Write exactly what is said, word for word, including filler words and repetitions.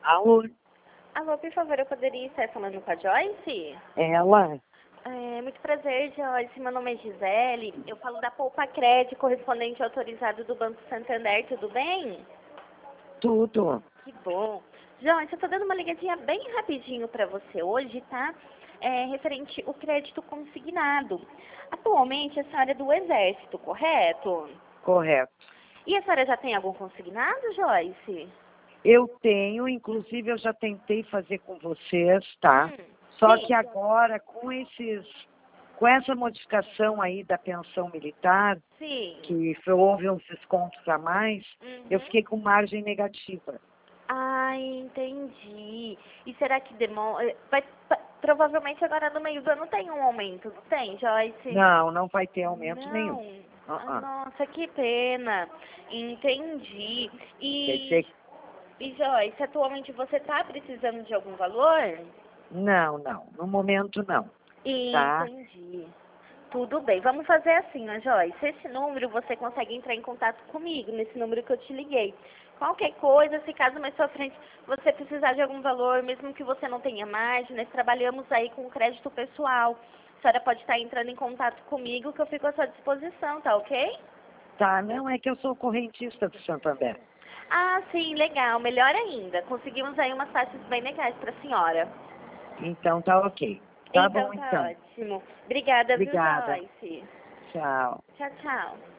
Alô? Alô, por favor, eu poderia estar falando com a Joyce? Ela? É, muito prazer, Joyce. Meu nome é Gisele. Eu falo da Poupa Crédito, correspondente autorizado do Banco Santander. Tudo bem? Tudo. Que bom. Joyce, eu tô dando uma ligadinha bem rapidinho para você hoje, tá? É, referente ao crédito consignado. Atualmente, a senhora é do Exército, correto? Correto. E a senhora já tem algum consignado, Joyce? Eu tenho, inclusive eu já tentei fazer com vocês, tá? Hum, Só sim. que agora, com esses, com essa modificação aí da pensão militar, Sim. que foi- houve uns descontos a mais, Uhum. eu fiquei com margem negativa. Ah, entendi. E será que demora? Vai, pa- provavelmente agora no meio do ano tem um aumento, não tem, Joyce? Não, não vai ter aumento nenhum. Não. Ah, Uh-uh. nossa, que pena. Entendi. Quer E, dizer, e Joyce, atualmente você está precisando de algum valor? não, não, no momento não, tá? Entendi. Tudo bem. Vamos fazer assim, ó, Joyce. Esse número você consegue entrar em contato comigo, nesse número que eu te liguei. Qualquer coisa, se caso mais sua frente você precisar de algum valor, mesmo que você não tenha margem, nós trabalhamos aí com crédito pessoal. A senhora pode estar entrando em contato comigo que eu fico à sua disposição, tá ok? Tá, não, é que eu sou correntista do Santander. Ah, sim, legal. Melhor ainda. Conseguimos aí umas taxas bem legais para a senhora. Então tá ok. Tá Então bom tá então. ótimo. Obrigada, viu, Obrigada. Joyce? Tchau. Tchau, tchau.